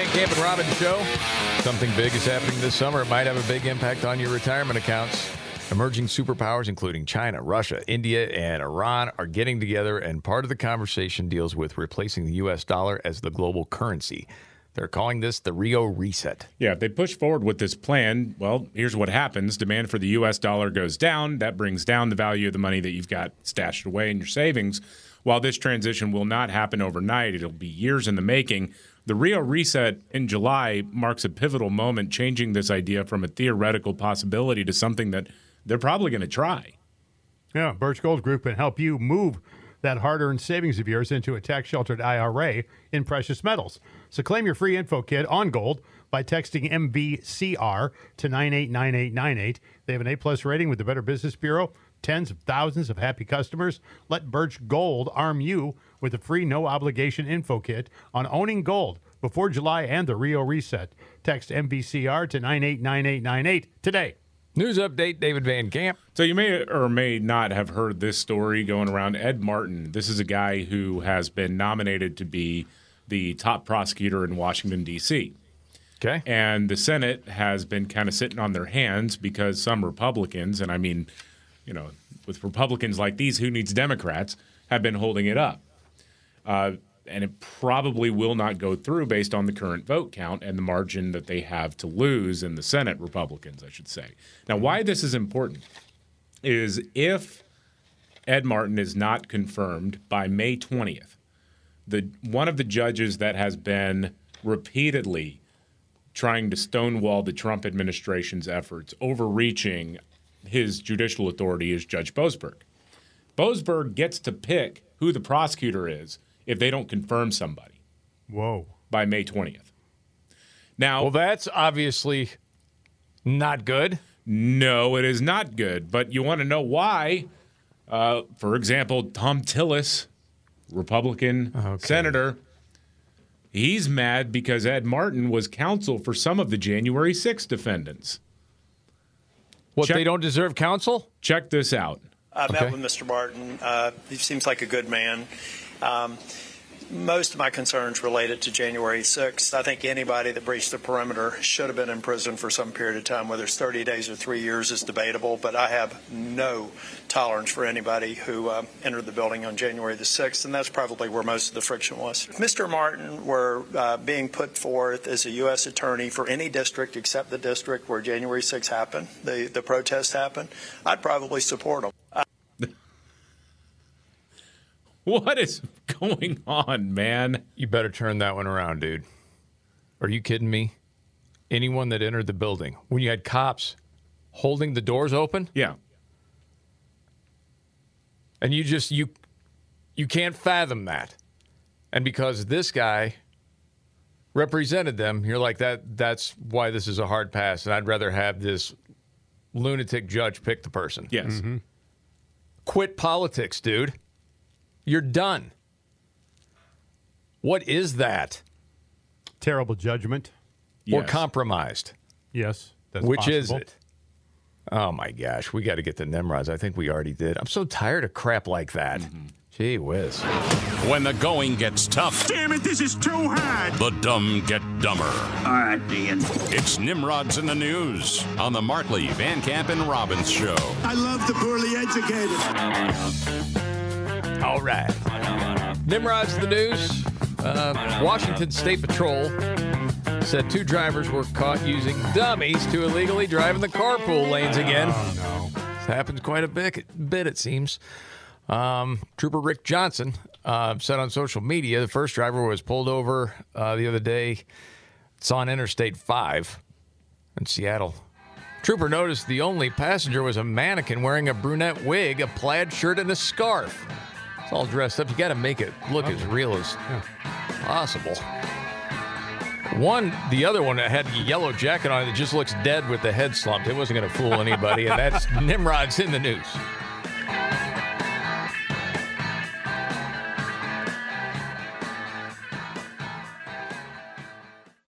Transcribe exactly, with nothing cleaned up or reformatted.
Van Camp and Robbins show. Something big is happening this summer. It might have a big impact on your retirement accounts. Emerging superpowers, including China, Russia, India, and Iran, are getting together, and part of the conversation deals with replacing the U S dollar as the global currency. They're calling this the Rio Reset. Yeah, if they push forward with this plan, well, here's what happens. Demand for the U S dollar goes down. That brings down the value of the money that you've got stashed away in your savings. While this transition will not happen overnight, it'll be years in the making. The Rio Reset in July marks a pivotal moment, changing this idea from a theoretical possibility to something that they're probably going to try. Yeah, Birch Gold Group can help you move that hard-earned savings of yours into a tax-sheltered I R A in precious metals. So claim your free info kit on gold by texting M V C R to nine eight nine eight nine eight. They have an A-plus rating with the Better Business Bureau, tens of thousands of happy customers. Let Birch Gold arm you with a free no-obligation info kit on owning gold before July and the Rio Reset. Text M V C R to nine eight nine eight nine eight today. News update, David Van Camp. So you may or may not have heard this story going around. Ed Martin, this is a guy who has been nominated to be the top prosecutor in Washington, D C Okay. And the Senate has been kind of sitting on their hands because some Republicans, and I mean, you know, with Republicans like these, who needs Democrats, have been holding it up. Uh, and it probably will not go through based on the current vote count and the margin that they have to lose in the Senate, Republicans, I should say. Now, why this is important is if Ed Martin is not confirmed by May twentieth, the one of the judges that has been repeatedly trying to stonewall the Trump administration's efforts, overreaching his judicial authority, is Judge Boasberg. Boasberg gets to pick who the prosecutor is if they don't confirm somebody. Whoa. By May twentieth. Now, well, that's obviously not good. No, it is not good. But you want to know why? Uh, for example, Thom Tillis, Republican okay. senator, he's mad because Ed Martin was counsel for some of the January sixth defendants. What, check, they don't deserve counsel? Check this out. I okay. met with Mister Martin. Uh, he seems like a good man. Um, most of my concerns related to January sixth. I think anybody that breached the perimeter should have been in prison for some period of time. Whether it's thirty days or three years is debatable, but I have no tolerance for anybody who uh, entered the building on January the sixth, and that's probably where most of the friction was. If Mister Martin were uh, being put forth as a U S attorney for any district except the district where January sixth happened, the, the protest happened, I'd probably support him. I- What is going on, man? You better turn that one around, dude. Are you kidding me? Anyone that entered the building, when you had cops holding the doors open? Yeah. And you just, you you can't fathom that. And because this guy represented them, you're like, that. that's why this is a hard pass, and I'd rather have this lunatic judge pick the person. Yes. Mm-hmm. Quit politics, dude. You're done. What is that? Terrible judgment. Or Yes. compromised. Yes. That's Which possible. is it? Oh, my gosh. We got to get the Nimrods. I think we already did. I'm so tired of crap like that. Mm-hmm. Gee whiz. When the going gets tough. Damn it, this is too hard. The dumb get dumber. All right, Ian. It's Nimrods in the News on the Markley, Van Camp, and Robbins Show. I love the poorly educated. All right. Nimrod's in the news. Uh, Washington State Patrol said two drivers were caught using dummies to illegally drive in the carpool lanes again. Oh, no. This happens quite a bit, bit it seems. Um, Trooper Rick Johnson uh, said on social media the first driver was pulled over uh, the other day. It's on Interstate five in Seattle. Trooper noticed the only passenger was a mannequin wearing a brunette wig, a plaid shirt, and a scarf. It's all dressed up. You got to make it look as real as possible. One, the other one that had a yellow jacket on it that just looks dead with the head slumped. It wasn't going to fool anybody, and that's Nimrod's in the News.